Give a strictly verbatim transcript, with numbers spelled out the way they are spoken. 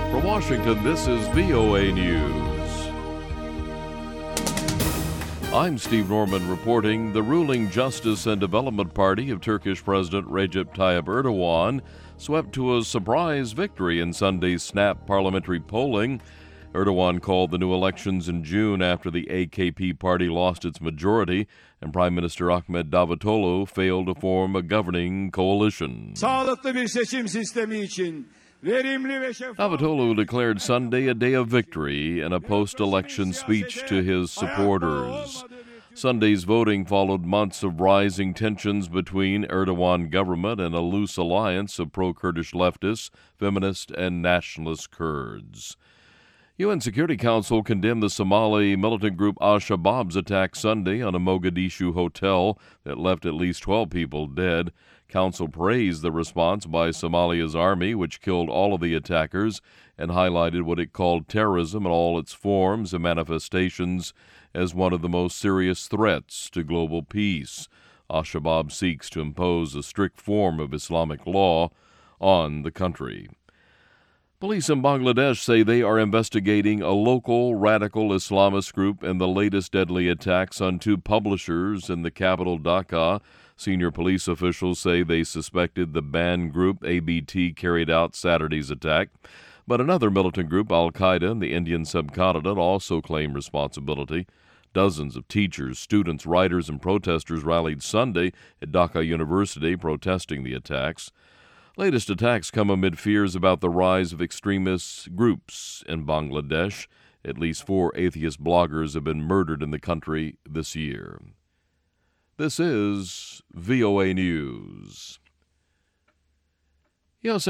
From Washington, this is V O A News. I'm Steve Norman reporting the ruling Justice and Development Party of Turkish President Recep Tayyip Erdogan swept to a surprise victory in Sunday's snap parliamentary polling. Erdogan called the new elections in June after the A K P party lost its majority and Prime Minister Ahmet Davutoglu failed to form a governing coalition. Sağlıklı bir seçim sistemi için Davutoglu declared Sunday a day of victory in a post-election speech to his supporters. Sunday's voting followed months of rising tensions between Erdogan government and a loose alliance of pro-Kurdish leftists, feminist, and nationalist Kurds. U N Security Council condemned the Somali militant group Al-Shabaab's attack Sunday on a Mogadishu hotel that left at least twelve people dead. Council praised the response by Somalia's army, which killed all of the attackers, and highlighted what it called terrorism in all its forms and manifestations as one of the most serious threats to global peace. Al-Shabaab seeks to impose a strict form of Islamic law on the country. Police in Bangladesh say they are investigating a local radical Islamist group and the latest deadly attacks on two publishers in the capital Dhaka. Senior police officials say they suspected the banned group A B T carried out Saturday's attack, but another militant group, Al-Qaeda in the Indian subcontinent, also claimed responsibility. Dozens of teachers, students, writers, and protesters rallied Sunday at Dhaka University protesting the attacks. Latest attacks come amid fears about the rise of extremist groups in Bangladesh. At least four atheist bloggers have been murdered in the country this year. This is V O A News. U S